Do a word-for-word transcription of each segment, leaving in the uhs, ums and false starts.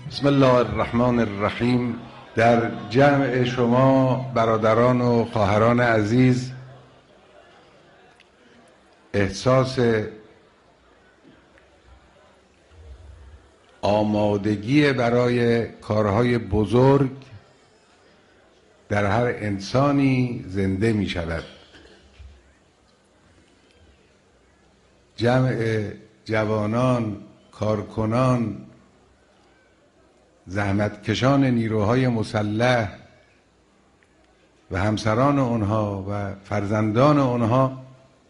بسم الله الرحمن الرحیم. در جمع شما برادران و خواهران عزیز احساس آمادگی برای کارهای بزرگ در هر انسانی زنده می شود. جمع جوانان، کارکنان، زحمتکشان نیروهای مسلح و همسران آنها و فرزندان آنها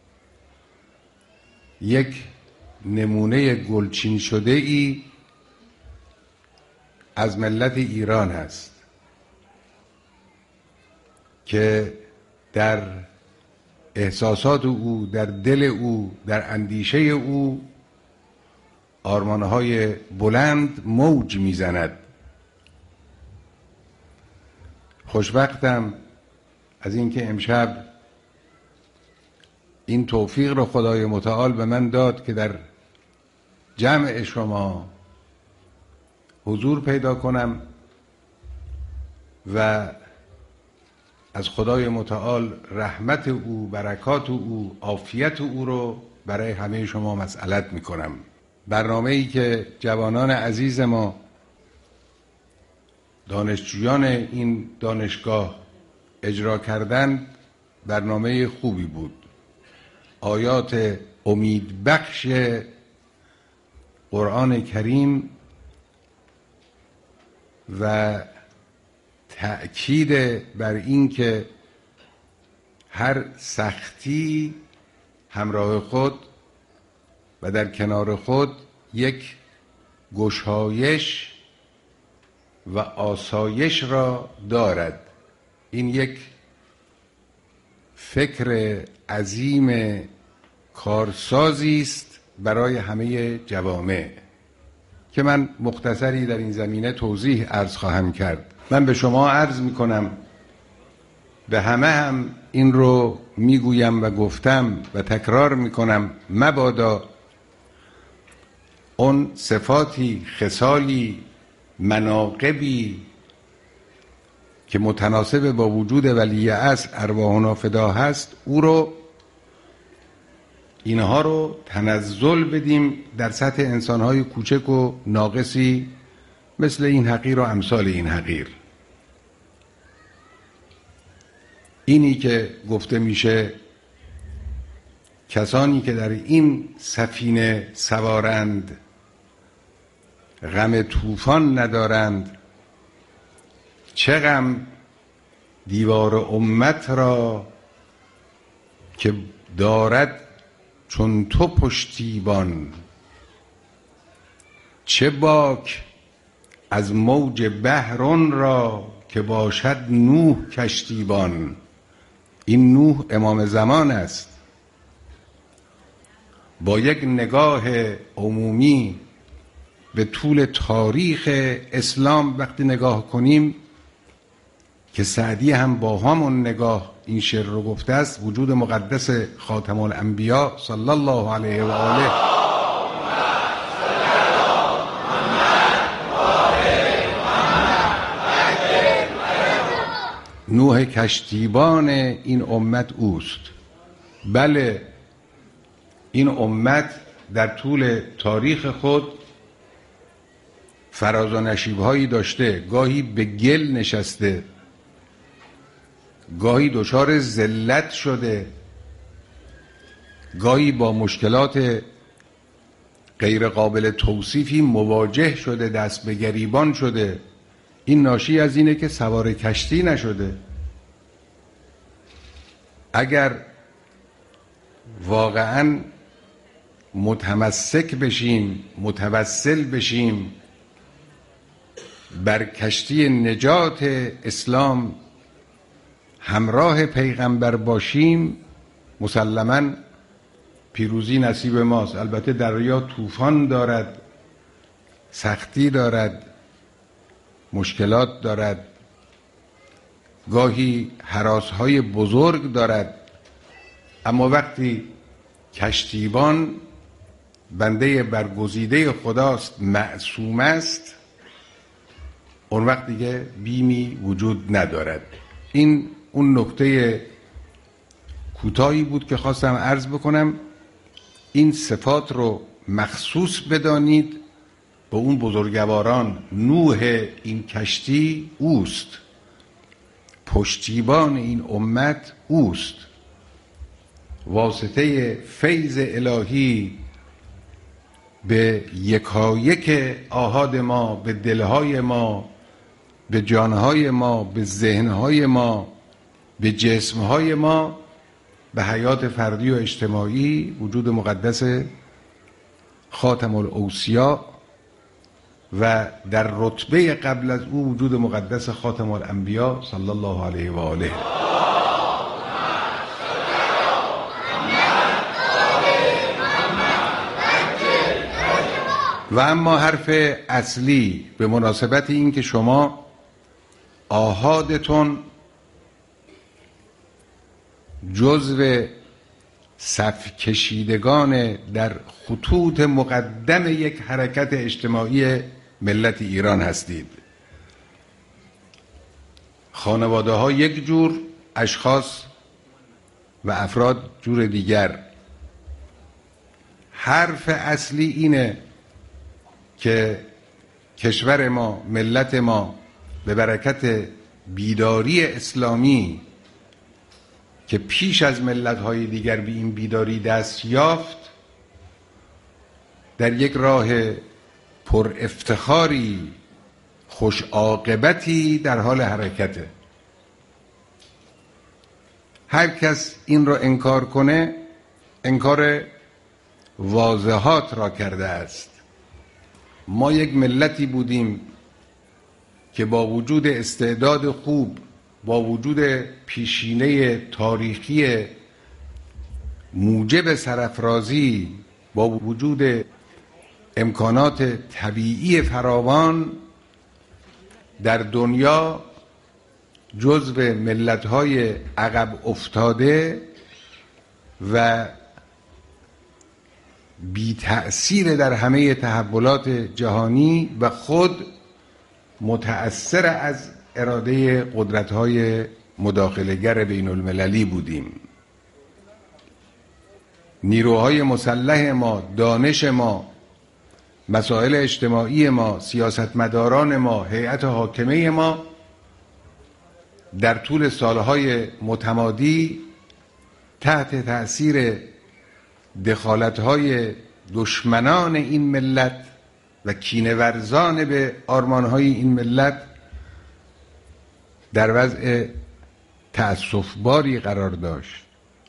یک نمونه گلچین شده ای از ملت ایران است که در احساسات او، در دل او، در اندیشه او آرمانهای بلند موج میزند. خوشبختم از اینکه امشب این توفیق رو خدای متعال به من داد که در جمع شما حضور پیدا کنم و از خدای متعال رحمت او، برکات او، عافیت او رو برای همه شما مسئلت می کنم. برنامه‌ای که جوانان عزیز ما، دانشجویان این دانشگاه اجرا کردند برنامه خوبی بود. آیات امیدبخش قرآن کریم و تأکید بر این که هر سختی همراه خود و در کنار خود یک گشایش و آسایش را دارد. این یک فکر عظیم کارسازی است برای همه جوامع که من مختصری در این زمینه توضیح عرض خواهم کرد. من به شما عرض می کنم، به همه هم این رو میگویم و گفتم و تکرار می کنم، مبادا اون صفاتی، خصالی، مناقبی که متناسب با وجود ولی اصل ارواحنا فدا هست، او رو اینها رو تنزل بدیم در سطح انسانهای کوچک و ناقصی مثل این حقیر و امثال این حقیر. اینی که گفته میشه کسانی که در این سفینه سوارند غم طوفان ندارند، چه غم دیوار امت را که دارد چون تو پشتیبان، چه باک از موج بحران را که باشد نوح کشتیبان. این نوح امام زمان است. با یک نگاه عمومی به طول تاریخ اسلام وقتی نگاه کنیم که سعدی هم با همون نگاه این شعر رو گفته است، وجود مقدس خاتم الانبیا صلی الله علیه و آله نوح کشتیبان این امت اوست. بله، این امت در طول تاریخ خود فراز و نشیب‌هایی داشته، گاهی به گل نشسته، گاهی دچار ذلت شده، گاهی با مشکلات غیر قابل توصیفی مواجه شده، دست به گریبان شده. این ناشی از اینه که سوار کشتی نشده. اگر واقعاً متمسک بشیم، متوسل بشیم بر کشتی نجات اسلام، همراه پیغمبر باشیم، مسلماً پیروزی نصیب ماست. البته دریا طوفان دارد، سختی دارد، مشکلات دارد، گاهی هراس‌های بزرگ دارد، اما وقتی کشتیبان بنده برگزیده خداست، معصوم است، اون وقت دیگه بیمی وجود ندارد. این اون نکته کوتاهی بود که خواستم عرض بکنم. این صفات رو مخصوص بدانید. به اون بزرگواران نوح این کشتی اوست، پشتیبان این امت اوست، واسطه فیض الهی به یکایک آحاد ما، به دلهای ما، به جانهای ما، به ذهنهای ما، به جسمهای ما، به حیات فردی و اجتماعی وجود مقدس خاتم الاوصیا و در رتبه قبل از او وجود مقدس خاتم الانبیا صلی الله علیه و آله. و اما حرف اصلی به مناسبت این که شما آحادتون جزو صف کشیدگان در خطوط مقدم یک حرکت اجتماعی ملت ایران هستید. خانواده ها یک جور، اشخاص و افراد جور دیگر. حرف اصلی اینه که کشور ما، ملت ما به برکت بیداری اسلامی که پیش از ملت‌های دیگر به این بیداری دست یافت، در یک راه پر افتخاری، خوش عاقبتی در حال حرکته. هر کس این را انکار کنه انکار واضحات را کرده است. ما یک ملتی بودیم که با وجود استعداد خوب، با وجود پیشینه تاریخی موجب سرافرازی، با وجود امکانات طبیعی فراوان در دنیا جزو ملت‌های عقب افتاده و بی تأثیر در همه تحولات جهانی و خود متأثر از اراده قدرت‌های مداخله‌گر بین المللی بودیم. نیروهای مسلح ما، دانش ما، مسائل اجتماعی ما، سیاستمداران ما، هیئت حاکمه ما در طول سالهای متمادی تحت تأثیر دخالت‌های دشمنان این ملت و کینه‌ورزان به آرمان‌های این ملت در وضع تأسف‌باری قرار داشت.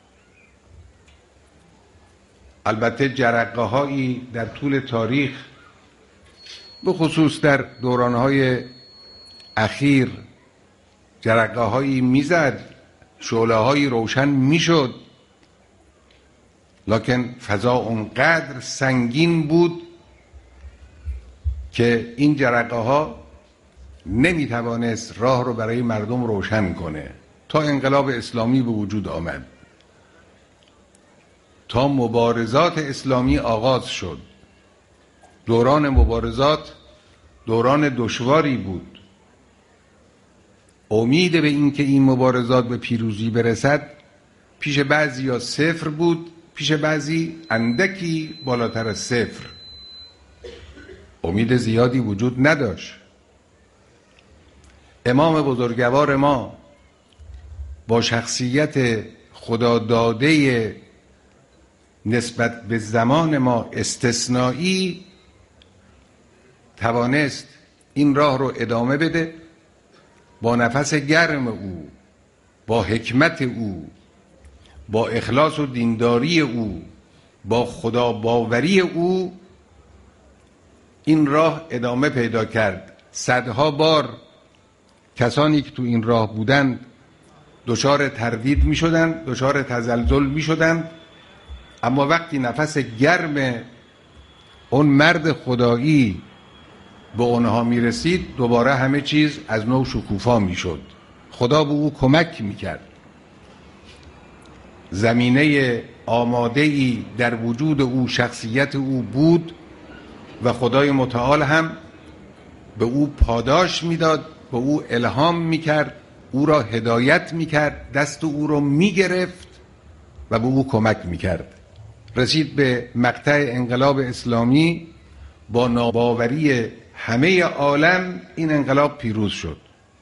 البته جرقه‌هایی در طول تاریخ، به خصوص در دوران‌های اخیر، جرقه‌هایی میزد، شعله‌هایی روشن میشد، لکن فضا اونقدر سنگین بود که این جرقه‌ها نمیتوانست راه رو برای مردم روشن کنه تا انقلاب اسلامی به وجود آمد، تا مبارزات اسلامی آغاز شد. دوران مبارزات دوران دشواری بود. امید به این که این مبارزات به پیروزی برسد پیش بعضی یا صفر بود، پیش بعضی اندکی بالاتر از صفر. امید زیادی وجود نداشت. امام بزرگوار ما با شخصیت خداداده نسبت به زمان ما استثنایی توانست این راه رو ادامه بده. با نفس گرم او، با حکمت او، با اخلاص و دینداری او، با خدا باوری او این راه ادامه پیدا کرد. صدها بار کسانی که تو این راه بودند دچار تردید می شدند، دچار تزلزل می شدند، اما وقتی نفس گرم اون مرد خدایی به اونها می رسید دوباره همه چیز از نو شکوفا می شد. خدا به او کمک می کرد. زمینه آماده‌ای در وجود او، شخصیت او بود و خدای متعال هم به او پاداش میداد، به او الهام میکرد، او را هدایت میکرد، دست او را میگرفت و به او کمک میکرد. رسید به مقطع انقلاب اسلامی، با ناباوری همه عالم این انقلاب پیروز شد.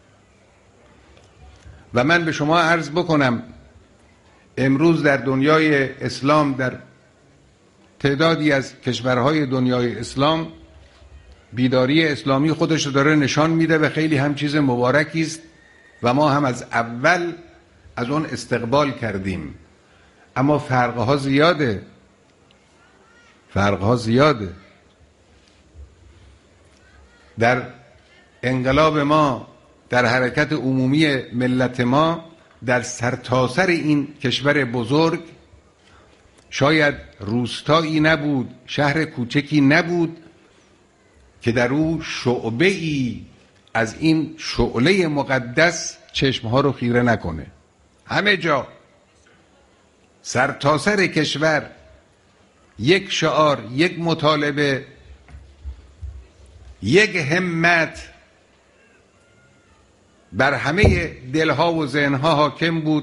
و من به شما عرض بکنم امروز در دنیای اسلام، در تعدادی از کشورهای دنیای اسلام، بیداری اسلامی خودش رو داره نشان میده و خیلی هم چیز مبارکی است و ما هم از اول از اون استقبال کردیم. اما فرقها زیاده، فرقها زیاده. در انقلاب ما، در حرکت عمومی ملت ما، در سرتاسر این کشور بزرگ شاید روستایی نبود، شهر کوچکی نبود که در او شعبه ای از این شعله مقدس چشمها رو خیره نکنه. همه جا، سرتاسر کشور، یک شعار، یک مطالبه، یک همت بر همه دلها و ذهنها حاکم بود.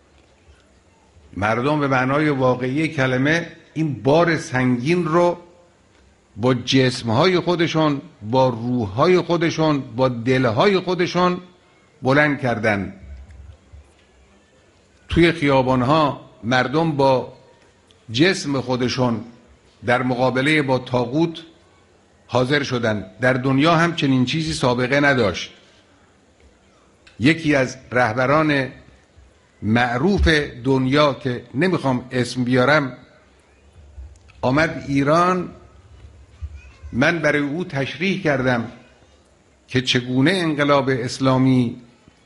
مردم به معنای واقعی کلمه این بار سنگین رو با جسمهای خودشون، با روحهای خودشون، با دلهای خودشون بلند کردن. توی خیابانها مردم با جسم خودشون در مقابله با طاغوت حاضر شدن. در دنیا هم چنین چیزی سابقه نداشت. یکی از رهبران معروف دنیا که نمیخوام اسم بیارم آمد ایران. من برای او تشریح کردم که چگونه انقلاب اسلامی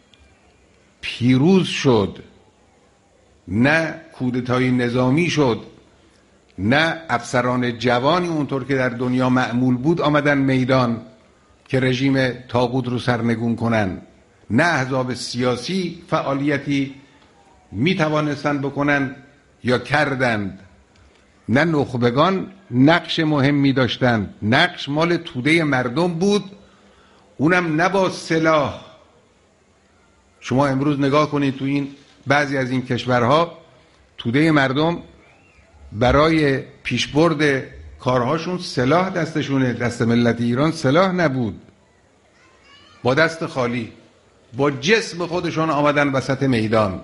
پیروز شد. نه کودتای نظامی شد، نه افسران جوانی اونطور که در دنیا معمول بود آمدن میدان که رژیم طاغوت رو سرنگون کنن، نه احزاب سیاسی فعالیتی می توانستن بکنن یا کردند، نه نخبگان نقش مهمی داشتند. نقش مال توده مردم بود، اونم نه با سلاح. شما امروز نگاه کنید تو این بعضی از این کشورها توده مردم برای پیشبرد کارهاشون سلاح دستشونه. دست ملت ایران سلاح نبود، با دست خالی، با جسم خودشون آمدن وسط میدان،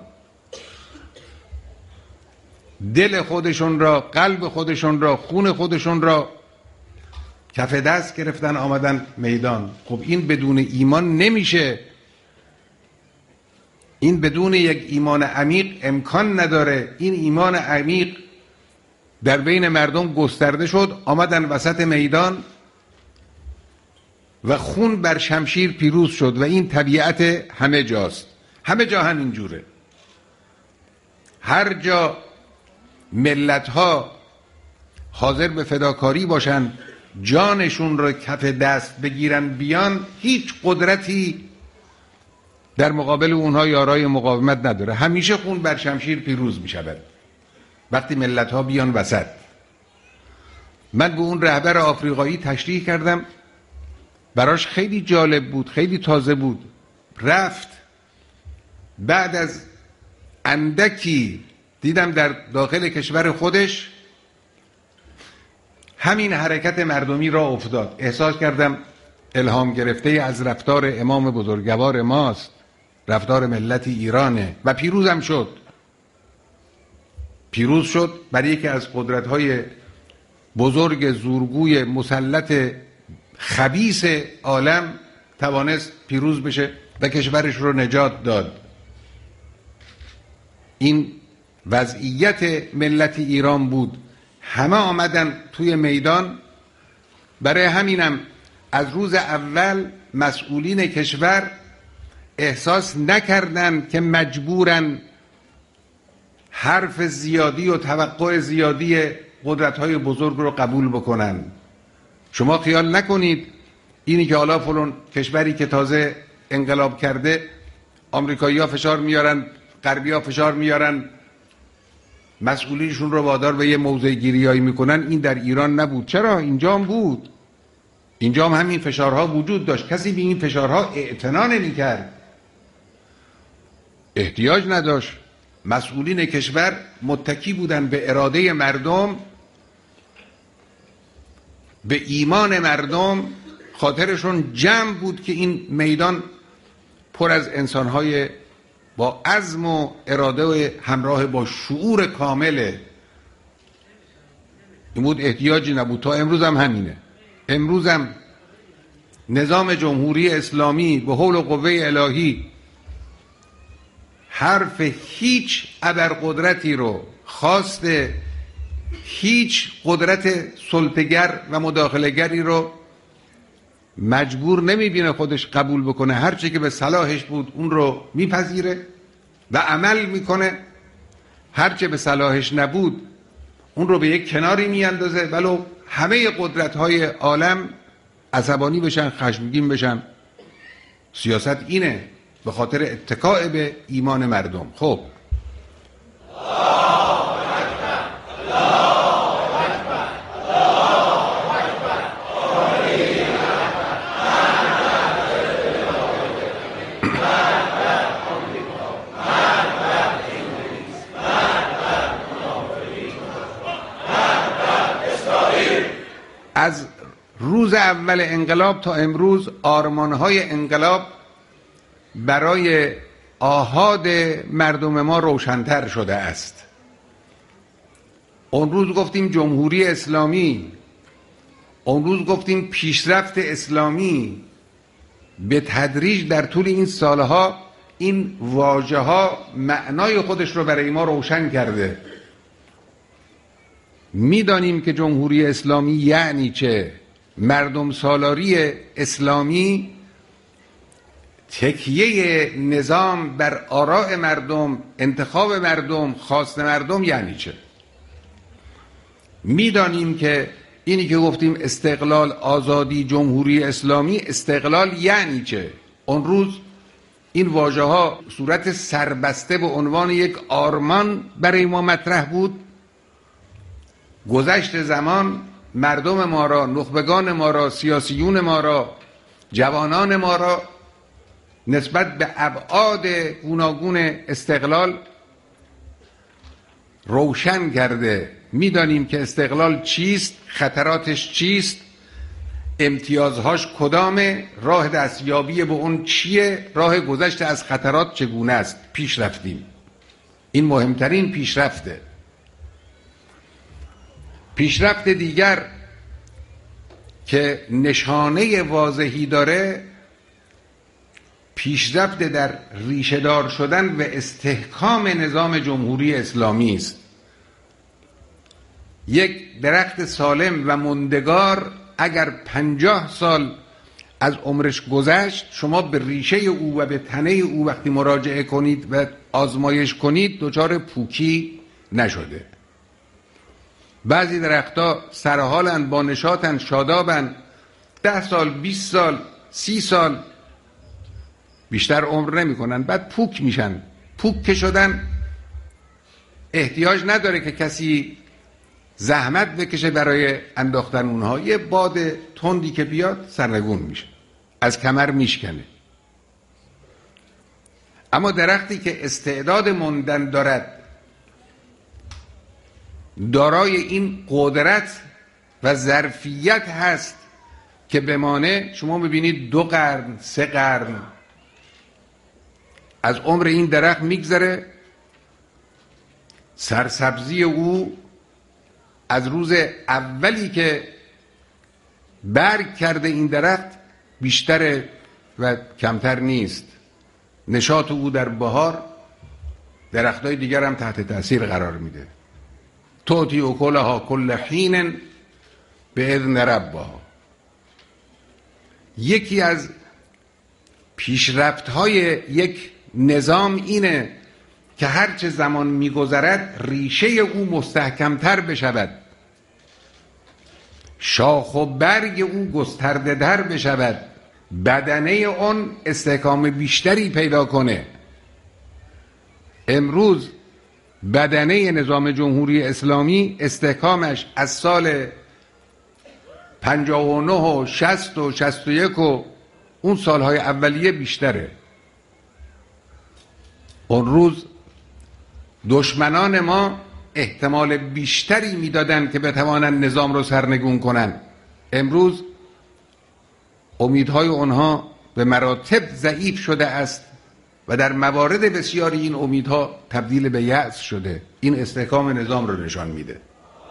دل خودشون را، قلب خودشون را، خون خودشون را کف دست گرفتن آمدن میدان. خب این بدون ایمان نمیشه، این بدون یک ایمان عمیق امکان نداره. این ایمان عمیق در بین مردم گسترده شد، آمدن وسط میدان و خون بر شمشیر پیروز شد. و این طبیعت همه جاست، همه جا همین جوره. هر جا ملت ها حاضر به فداکاری باشن، جانشون رو کف دست بگیرن بیان، هیچ قدرتی در مقابل اونها یارای مقاومت نداره. همیشه خون بر شمشیر پیروز می شود وقتی ملت ها بیان وسط. من به اون رهبر آفریقایی تشریح کردم، براش خیلی جالب بود، خیلی تازه بود. رفت بعد از اندکی دیدم در داخل کشور خودش همین حرکت مردمی را افتاد. احساس کردم الهام گرفته از رفتار امام بزرگوار ماست، رفتار ملت ایرانه. و پیروزم شد. پیروز شد برای یکی از قدرت‌های بزرگ زورگوی مسلط خبیث عالم توانست پیروز بشه و کشورش رو نجات داد. این وضعیت ملت ایران بود. همه آمدن توی میدان. برای همینم از روز اول مسئولین کشور احساس نکردن که مجبورن حرف زیادی و توقع زیادی قدرت‌های بزرگ رو قبول بکنن. شما خیال نکنید اینی که حالا فلان کشوری که تازه انقلاب کرده آمریکایی‌ها فشار میارن، غربی‌ها فشار میارن، مسئولینشون رو وادار به یه موضع گیریایی میکنن. این در ایران نبود. چرا؟ اینجا هم بود. اینجا هم همین فشارها وجود داشت، کسی به این فشارها اعتنا نمی‌کرد، احتیاج نداشت. مسئولین کشور متکی بودن به اراده مردم، به ایمان مردم، خاطرشون جمع بود که این میدان پر از انسان‌های با عزم و اراده و همراه با شعور کامله. این بود، احتیاجی نبود. تا امروز هم همینه. امروز هم نظام جمهوری اسلامی به حول و قوه الهی حرف هیچ ابرقدرتی رو، خواست هیچ قدرت سلطه‌گر و مداخله‌گری رو مجبور نمیبینه خودش قبول بکنه. هرچی که به صلاحش بود اون رو میپذیره و عمل میکنه، هرچی به صلاحش نبود اون رو به یک کناری میاندازه، ولو همه قدرت‌های عالم عصبانی بشن، خشمگین بشن. سیاست اینه، به خاطر اتکاء به ایمان مردم. خب از روز اول انقلاب تا امروز آرمان‌های انقلاب برای آحاد مردم ما روشن‌تر شده است. اون روز گفتیم جمهوری اسلامی، اون روز گفتیم پیشرفت اسلامی. به تدریج در طول این سالها این واژه‌ها معنای خودش رو برای ما روشن کرده. میدانیم که جمهوری اسلامی یعنی چه. مردم سالاری اسلامی تکیه نظام بر آراء مردم، انتخاب مردم، خواست مردم یعنی چه. میدانیم که اینی که گفتیم استقلال، آزادی، جمهوری اسلامی، استقلال یعنی چه. اون روز این واژه ها صورت سربسته به عنوان یک آرمان برای ما مطرح بود. گذشت زمان مردم ما را، نخبگان ما را، سیاسیون ما را، جوانان ما را نسبت به ابعاد گوناگون استقلال روشن کرده. میدانیم که استقلال چیست، خطراتش چیست، امتیازهاش کدامه، راه دستیابی به اون چیه، راه گذشت از خطرات چگونه است. پیش رفتیم. این مهمترین پیشرفته. پیشرفت دیگر که نشانه واضحی داره، پیشرفت در ریشه‌دار شدن و استحکام نظام جمهوری اسلامی است. یک درخت سالم و ماندگار اگر پنجاه سال از عمرش گذشت، شما به ریشه او و به تنه او وقتی مراجعه کنید و آزمایش کنید دچار پوکی نشده. بعضی درختها سرحالن، با نشاطن، شادابن، ده سال، بیست سال، سی سال بیشتر عمر نمی کنن، بعد پوک میشن. پوک که شدن احتیاج نداره که کسی زحمت بکشه برای انداختن اونها. یه باد تندی که بیاد سرنگون میشه، از کمر میشکنه. اما درختی که استعداد موندن دارد، دارای این قدرت و ظرفیت هست که بمانه، شما ببینید دو قرن، سه قرن از عمر این درخت میگذره، سرسبزی او از روز اولی که برگ کرده این درخت بیشتر و کمتر نیست. نشاط او در بهار درختای دیگر هم تحت تأثیر قرار میده. توتی اکلها کل حین به اذن ربها. یکی از پیشرفت‌های یک نظام اینه که هرچه زمان میگذرد ریشه او مستحکمتر بشود، شاخ و برگ او گسترده در بشود، بدنه اون استحکام بیشتری پیدا کنه. امروز بدنه نظام جمهوری اسلامی استحکامش از سال پنجاه و نه و شصت و شصت و یک و اون سالهای اولیه بیشتره. اون روز دشمنان ما احتمال بیشتری میدادن که بتوانند نظام رو سرنگون کنن. امروز امیدهای اونها به مراتب ضعیف شده است و در موارد بسیاری این امیدها تبدیل به یأس شده. این استحکام نظام رو نشان میده.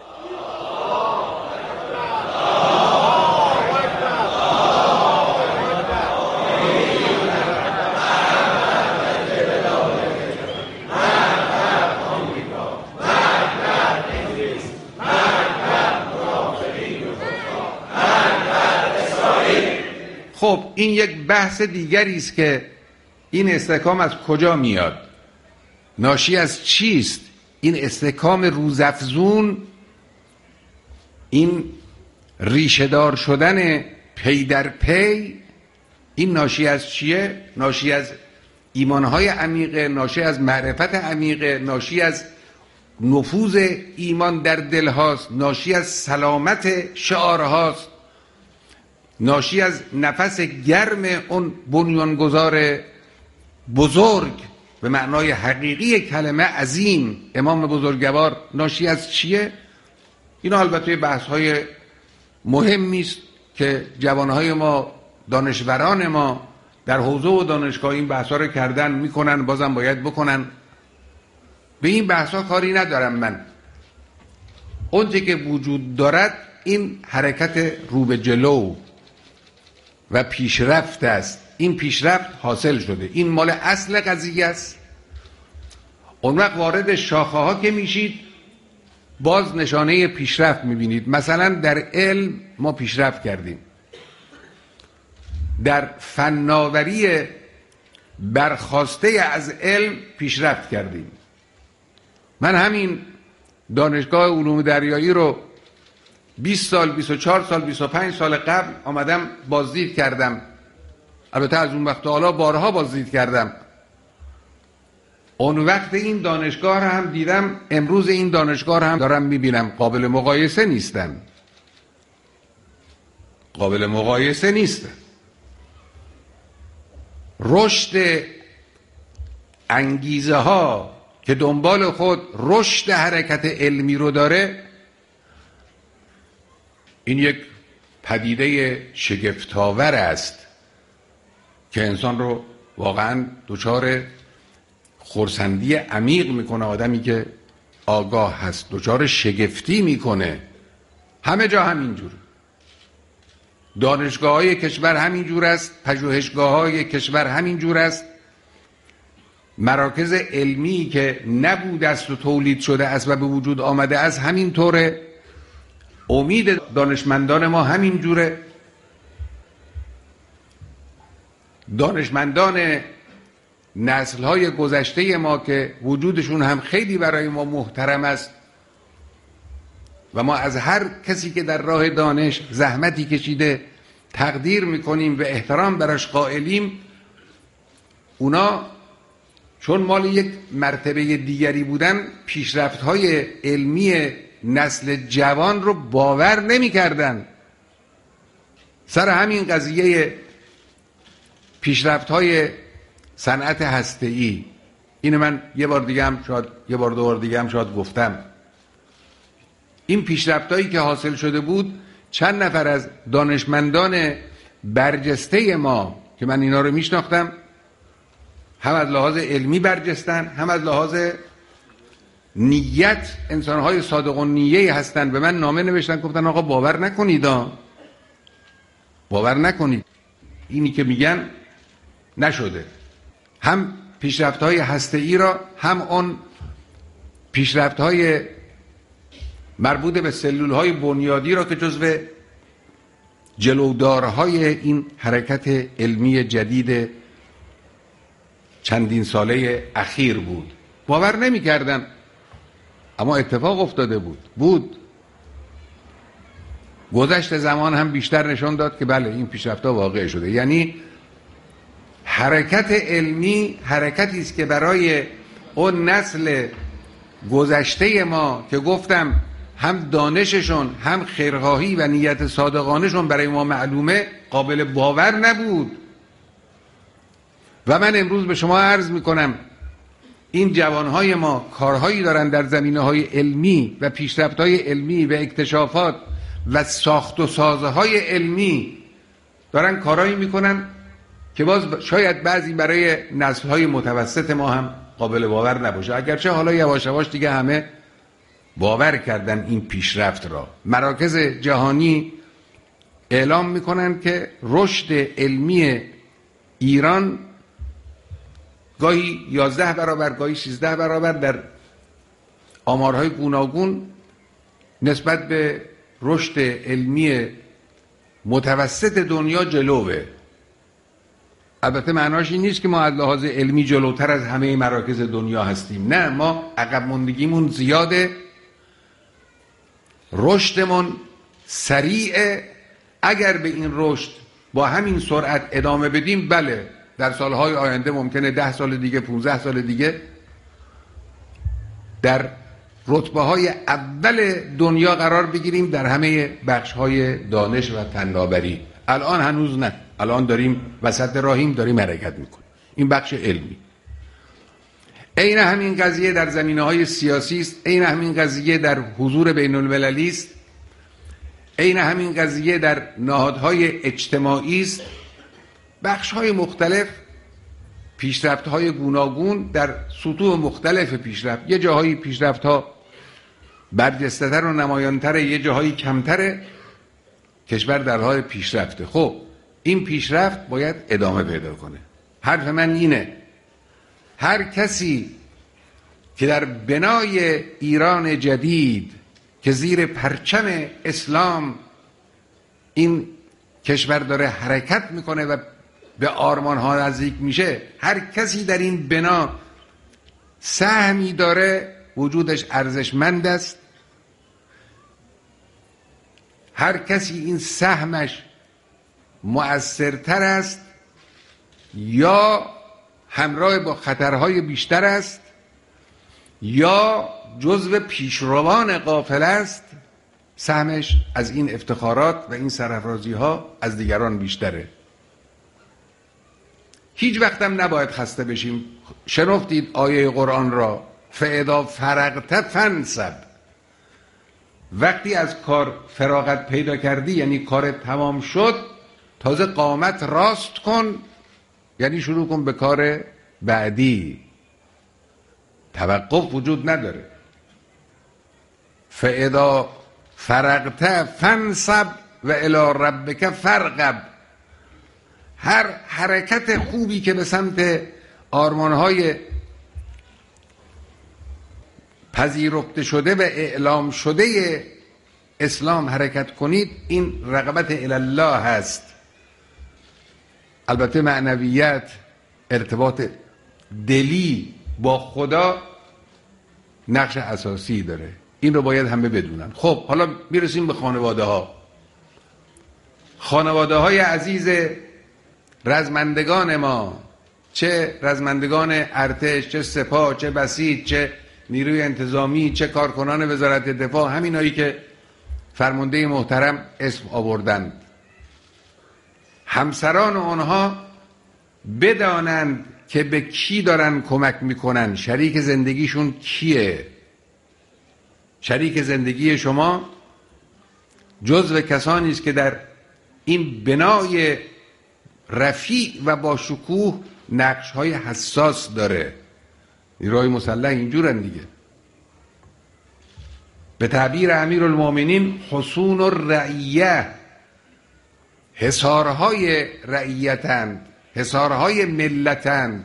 خب این یک بحث دیگری است که این استحکام از کجا میاد؟ ناشی از چیست؟ این استحکام روزافزون، این ریشه‌دار شدن پی در پی، این ناشی از چیه؟ ناشی از ایمانهای عمیقه، ناشی از معرفت عمیقه، ناشی از نفوذ ایمان در دل هاست، ناشی از سلامت شعار هاست، ناشی از نفس گرم اون بنیانگذار بزرگ به معنای حقیقی کلمه عظیم، امام بزرگوار. ناشی از چیه؟ اینا البته بحث های مهمی است که جوانهای ما، دانشوران ما در حوزه و دانشگاه این بحث ها رو کردن، میکنن، بازم باید بکنن. به این بحث ها کاری ندارم من. اونچه که وجود دارد این حرکت رو به جلو و پیشرفت است. این پیشرفت حاصل شده، این مال اصل قضیه است. اون وقت وارد شاخه ها که میشید باز نشانه پیشرفت میبینید. مثلا در علم ما پیشرفت کردیم، در فناوری برخواسته از علم پیشرفت کردیم. من همین دانشگاه علوم دریایی رو بیست سال، بیست و چهار سال، بیست و پنج سال قبل آمدم بازدید کردم. البته از اون وقت حالا بارها بازدید کردم. اون وقت این دانشگاه رو هم دیدم، امروز این دانشگاه رو هم دارم میبینم. قابل مقایسه نیستن، قابل مقایسه نیستن. رشد انگیزه ها که دنبال خود رشد حرکت علمی رو داره، این یک پدیده شگفت‌آور است که انسان رو واقعا دچار خرسندی عمیق میکنه. آدمی که آگاه هست دچار شگفتی میکنه. همه جا همینجور، دانشگاه های کشور همینجور است، پژوهشگاه های کشور همینجور است، مراکز علمی که نبود است و تولید شده است و به وجود آمده است همینطوره. امید دانشمندان ما همین جوره. دانشمندان نسل‌های گذشته ما که وجودشون هم خیلی برای ما محترم است و ما از هر کسی که در راه دانش زحمتی کشیده تقدیر میکنیم و احترام براش قائلیم، اونا چون مال یک مرتبه دیگری بودن پیشرفت‌های علمی نسل جوان رو باور نمی کردن. سر همین قضیه پیشرفت های صنعت هسته‌ای، این من یه بار دیگه هم شاید یه بار دو بار دیگه هم شاید گفتم، این پیشرفت هایی که حاصل شده بود چند نفر از دانشمندان برجسته ما که من اینا رو میشناختم، هم از لحاظ علمی برجستن، هم از لحاظ نیت انسان‌های صادق النیه هستن، به من نامه نوشتن گفتن آقا باور نکنید، باور نکنید، اینی که میگن نشده. هم پیشرفت‌های هسته‌ای را، هم اون پیشرفت‌های مربوط به سلول‌های بنیادی را که جزو جلودارهای این حرکت علمی جدید چندین ساله اخیر بود، باور نمی‌کردن. اما اتفاق افتاده بود بود گذشت زمان هم بیشتر نشان داد که بله این پیشرفت‌ها واقع شده. یعنی حرکت علمی حرکتی است که برای اون نسل گذشته ما که گفتم هم دانششون هم خیرخواهی و نیت صادقانشون برای ما معلومه، قابل باور نبود. و من امروز به شما عرض میکنم این جوانهای ما کارهایی دارن در زمینه‌های علمی و پیشرفت‌های علمی و اکتشافات و ساخت و سازهای علمی دارن کارهایی میکنن که باز شاید بعضی برای نسل‌های متوسط ما هم قابل باور نباشه، اگرچه حالا یواش یواش دیگه همه باور کردن این پیشرفت را. مراکز جهانی اعلام میکنن که رشد علمی ایران گاهی یازده برابر گاهی سیزده برابر در آمارهای گوناگون نسبت به رشد علمی متوسط دنیا جلوه. البته معناش این نیست که ما از لحاظ علمی جلوتر از همه مراکز دنیا هستیم، نه، ما عقب ماندگیمون زیاده، رشدمون سریعه. اگر به این رشد با همین سرعت ادامه بدیم، بله در سالهای آینده ممکنه ده سال دیگه، پونزده سال دیگه در رتبه های اول دنیا قرار بگیریم در همه بخش های دانش و فناوری. الان هنوز نه، الان داریم وسط راهیم، داریم حرکت میکنیم. این بخش علمی. عین همین قضیه در زمینه‌های سیاسی است، عین همین قضیه در حضور بین المللی است، عین همین قضیه در نهادهای اجتماعی است. بخش‌های مختلف، پیشرفت‌های گوناگون در سطوح مختلف پیشرفت. یه جاهایی پیشرفت‌ها برجسته‌تر و نمایان‌تره، یه جاهایی کمتره. کشور در حال پیشرفته. خب این پیشرفت باید ادامه پیدا کنه. حرف من اینه هر کسی که در بنای ایران جدید که زیر پرچم اسلام این کشور داره حرکت میکنه و به آرمان ها نزدیک میشه، هر کسی در این بنا سهمی داره وجودش ارزشمند است. هر کسی این سهمش مؤثرتر است یا همراه با خطرهای بیشتر است یا جزو پیشروان قافله است، سهمش از این افتخارات و این سرافرازی ها از دیگران بیشتره. هیچ وقتم نباید خسته بشیم. شنفتید آیه قرآن را، فاذا فرغت فانصب. وقتی از کار فراغت پیدا کردی، یعنی کار تمام شد، تازه قامت راست کن، یعنی شروع کن به کار بعدی. توقف وجود نداره. فاذا فرغت فانصب و الی ربک فارغب. هر حرکت خوبی که به سمت آرمانهای پذیرفته شده و اعلام شده اسلام حرکت کنید، این رغبت الی الله هست. البته معنویت، ارتباط دلی با خدا نقش اساسی داره. این رو باید همه بدونن. خب حالا میرسیم به خانواده ها. خانواده های عزیز رزمندگان ما، چه رزمندگان ارتش، چه سپاه، چه بسیج، چه نیروی انتظامی، چه کارکنان وزارت دفاع، همینایی که فرمانده محترم اسم آوردند، همسران آنها بدانند که به کی دارن کمک میکنن، شریک زندگیشون کیه. شریک زندگی شما جزو کسانی است که در این بنای رفیع و با شکوه نقش های حساس داره. نیروهای مسلح اینجورن دیگه. به تعبیر امیرالمومنین حصون الرعیه، حصارهای رعیتند، حصارهای ملتند،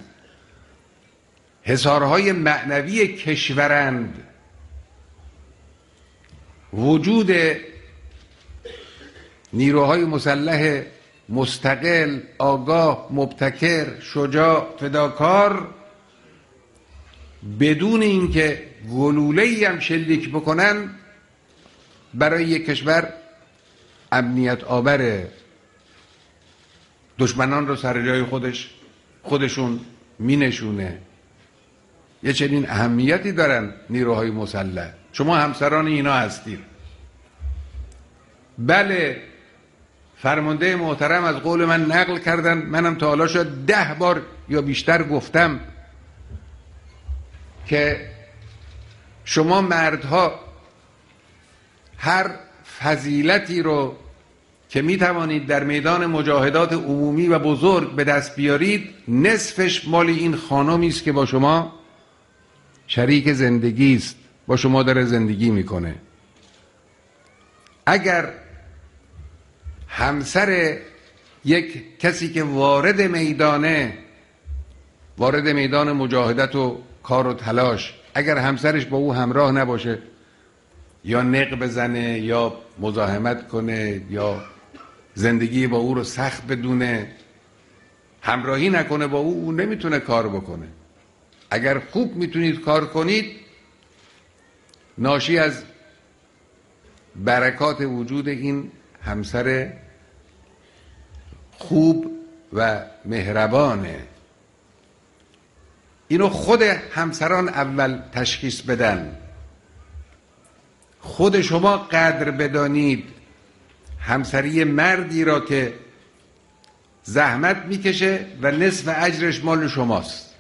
حصارهای معنوی کشورند. وجود نیروهای مسلح مستقل، آگاه، مبتکر، شجاع، فداکار، بدون اینکه گلوله‌ای هم شلیک بکنن، برای یک کشور امنیت آوره. دشمنان رو سر جای خودش خودشون می نشونه. یه چنین اهمیتی دارن نیروهای مسلح. شما همسران اینا هستید. بله، فرمانده محترم از قول من نقل کردن، منم تا حالا شد ده بار یا بیشتر گفتم که شما مردها هر فضیلتی رو که می توانید در میدان مجاهدات عمومی و بزرگ به دست بیارید، نصفش مال این خانمی است که با شما شریک زندگی است، با شما داره زندگی میکنه. اگر همسر یک کسی که وارد میدانه، وارد میدان مجاهدت و کار و تلاش، اگر همسرش با او همراه نباشه، یا نق بزنه یا مزاحمت کنه یا زندگی با او رو سخت بدونه، همراهی نکنه با او، او نمیتونه کار بکنه. اگر خوب میتونید کار کنید، ناشی از برکات وجود این همسر خوب و مهربانه. اینو خود همسران اول تشخیص بدن، خود شما قدر بدانید همسری مردی را که زحمت میکشه و نصف اجرش مال شماست.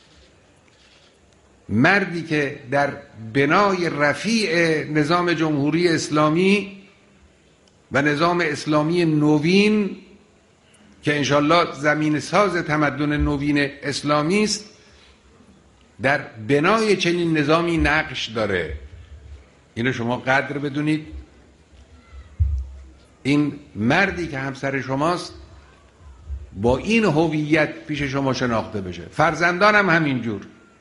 مردی که در بنای رفیع نظام جمهوری اسلامی و نظام اسلامی نوین که انشالله زمین ساز تمدن نوین اسلامی است، در بنای چنین نظامی نقش داره. اینو شما قدر بدونید. این مردی که همسر شماست با این هویت پیش شما شناخته بشه. فرزندان هم همینجور.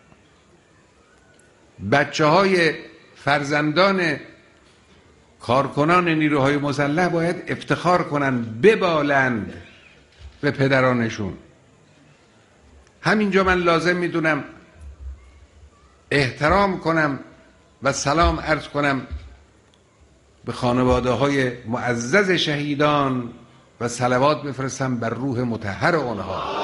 بچه های فرزندان کارکنان نیروهای مسلح باید افتخار کنن، ببالند به پدرانشون. همینجا من لازم میدونم احترام کنم و سلام عرض کنم به خانواده های معزز شهیدان و صلوات بفرستم بر روح مطهر آنها.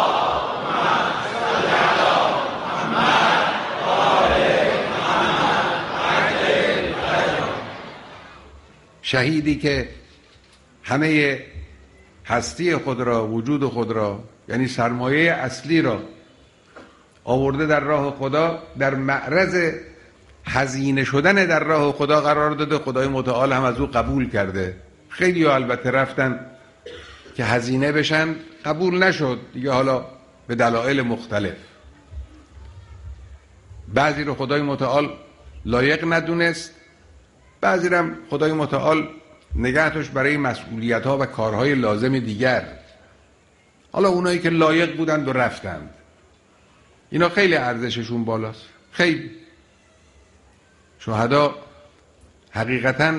شهیدی که همه هستی خود را، وجود خود را، یعنی سرمایه اصلی را آورده در راه خدا، در معرض هزینه شدن در راه خدا قرار داده. خدای متعال هم از او قبول کرده. خیلی ها البته رفتن که هزینه بشن، قبول نشد دیگه، حالا به دلایل مختلف. بعضی رو خدای متعال لایق ندونست، بعضی رو هم خدای متعال نگه داشت برای مسئولیت ها و کارهای لازم دیگر. حالا اونایی که لایق بودند و رفتند، اینا خیلی ارزششون بالاست. خیلی شهدا حقیقتاً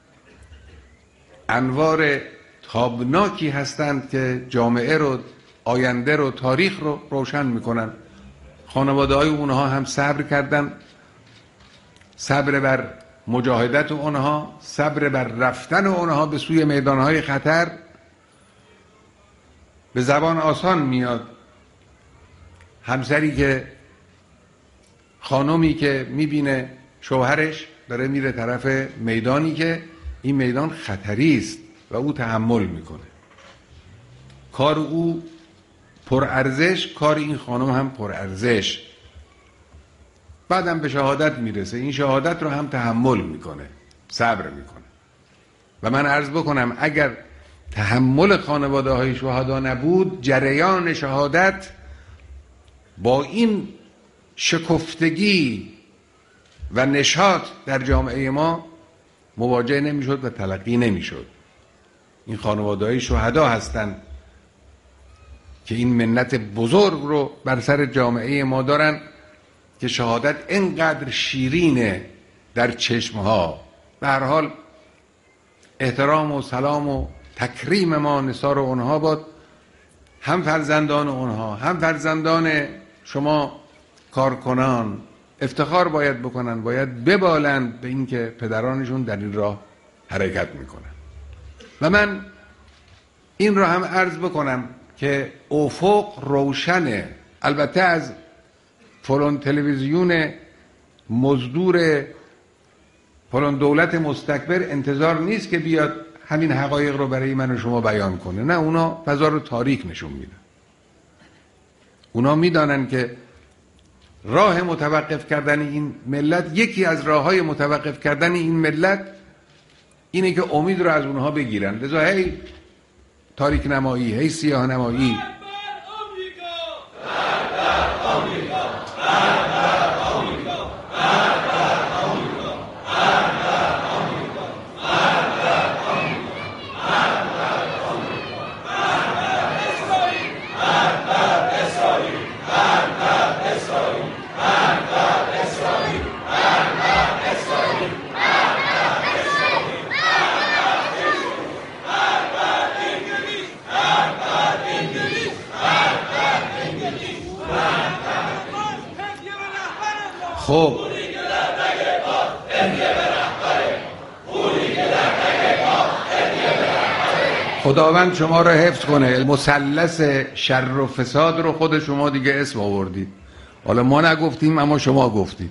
انوار تابناکی هستند که جامعه رو، آینده رو، تاریخ رو روشن میکنن. خانواده های اونها هم صبر کردن، صبر بر مجاهدت اونها، صبر بر رفتن اونها به سوی میدانهای خطر. به زبان آسان میاد همسری که، خانمی که میبینه شوهرش داره میره طرف میدانی که این میدان خطری است و او تحمل میکنه. کار او پرارزش، کار این خانم هم پرارزش. بعدم به شهادت میرسه، این شهادت رو هم تحمل میکنه، صبر میکنه. و من عرض بکنم اگر تحمل خانواده های شهدا نبود، جریان شهادت با این شکفتگی و نشاط در جامعه ما مواجه نمیشد و تلقی نمیشد. این خانواده های شهدا هستند که این منت بزرگ رو بر سر جامعه ما دارن که شهادت اینقدر شیرینه در چشمها. به هر حال احترام و سلام و تکریم ما نثار اونها باد، هم فرزندان اونها، هم فرزندان شما کارکنان افتخار باید بکنن، باید ببالند به این که پدرانشون در این راه حرکت میکنن. و من این را هم عرض بکنم که افق روشنه. البته از فلان تلویزیون مزدور فلان دولت مستکبر انتظار نیست که بیاد همین حقایق رو برای من و شما بیان کنه. نه، اونا فضا رو تاریک نشون میدن. اونا میدانن که راه متوقف کردن این ملت، یکی از راههای متوقف کردن این ملت اینه که امید رو از اونها بگیرن. لذا هی تاریک نمایی، هی سیاه نمایی. خب خداوند شما را حفظ کنه. مثلث شر و فساد رو خود شما دیگه اسم آوردید. حالا ما نگفتیم اما شما گفتید.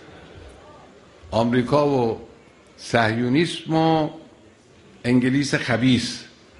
آمریکا و صهیونیسم و انگلیس خبیث.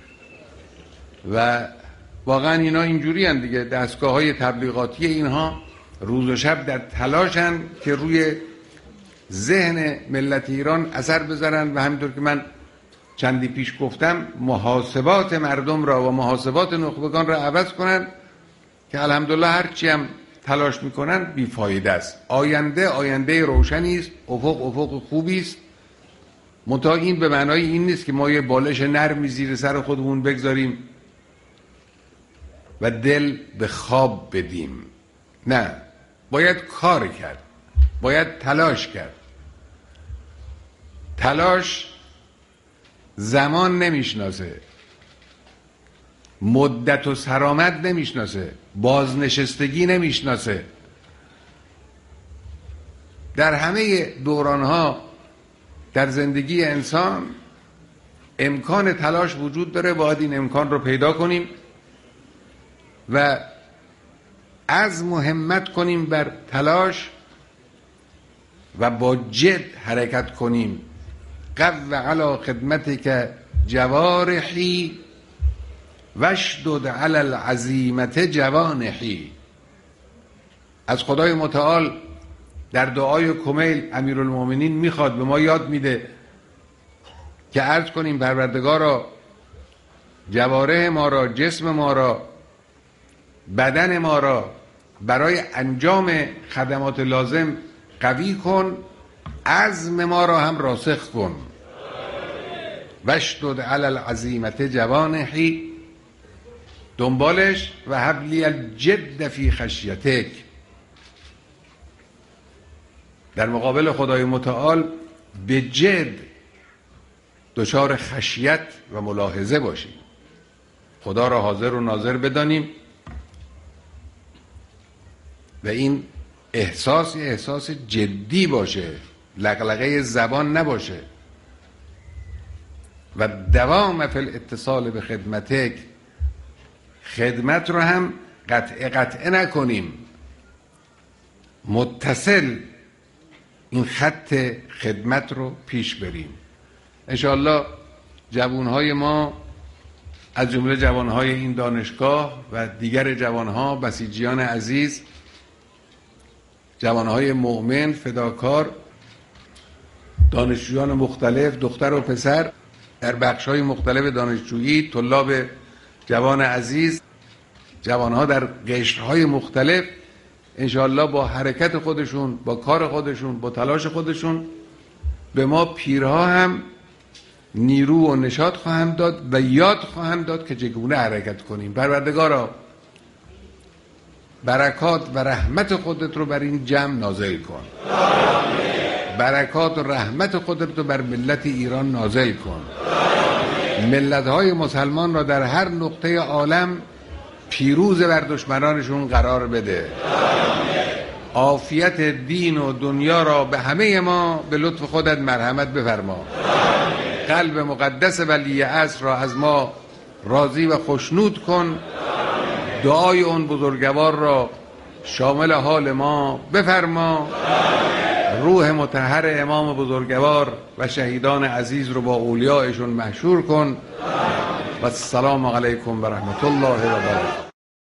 و واقعا اینا اینجوری هن دیگه. دستگاه های تبلیغاتی اینها روز و شب در تلاشن که روی ذهن ملت ایران اثر بذارن و همینطور که من چندی پیش گفتم محاسبات مردم را و محاسبات نخبگان را عوض کنن که الحمدلله هرچی هم تلاش میکنن بیفایده است. آینده آینده روشنی است، افق افق خوبی است. منتها این به معنای این نیست که ما یه بالش نرمی زیر سر خودمون بگذاریم و دل به خواب بدیم. نه، باید کار کرد، باید تلاش کرد. تلاش زمان نمیشناسه، مدت و سرامت نمیشناسه، بازنشستگی نمیشناسه. در همه دورانها در زندگی انسان امکان تلاش وجود داره. باید این امکان رو پیدا کنیم و عزم و همت کنیم بر تلاش و با جد حرکت کنیم. قو علی خدمتک جوارحی واشدد علی العزیمة جوانحی. از خدای متعال در دعای کمیل امیرالمومنین میخواد، به ما یاد میده که عرض کنیم پروردگارا جوارح ما را، جسم ما را، بدن ما را برای انجام خدمات لازم قوی کن، عزم ما را هم راسخ کن. واشدد علی العزیمة جوانحی. دنبالش و حبلی الجد فی خشیتک. در مقابل خدای متعال به جد دچار خشیت و ملاحظه باشیم. خدا را حاضر و ناظر بدانیم و این احساس احساس جدی باشه، لغلغه زبان نباشه. و دوام فی الاتصال به خدمتک. خدمت رو هم قطع قطعه نکنیم، متصل این خط خدمت رو پیش بریم. انشاءالله جوانهای ما از جمله جوانهای این دانشگاه و دیگر جوانها، بسیجیان عزیز، جوانهای مؤمن، فداکار، دانشجویان مختلف، دختر و پسر در بخش‌های مختلف دانشجویی، طلاب جوان عزیز، جوانها در قشرهای مختلف، انشاءالله با حرکت خودشون، با کار خودشون، با تلاش خودشون به ما پیرها هم نیرو و نشاط خواهند داد و یاد خواهند داد که چگونه حرکت کنیم. پروردگارا برکات و رحمت خودت رو بر این جمع نازل کن. برکات و رحمت خودت رو بر ملت ایران نازل کن. ملت‌های مسلمان را در هر نقطه عالم پیروز بر دشمنانشون قرار بده. عافیت دین و دنیا را به همه ما به لطف خودت مرحمت بفرما. قلب مقدس ولی عصر را از ما راضی و خوشنود کن. دعای اون بزرگوار را شامل حال ما بفرما. روح مطهر امام بزرگوار و شهیدان عزیز رو با اولیاءشون محشور کن و السلام علیکم و رحمت الله و برکاته.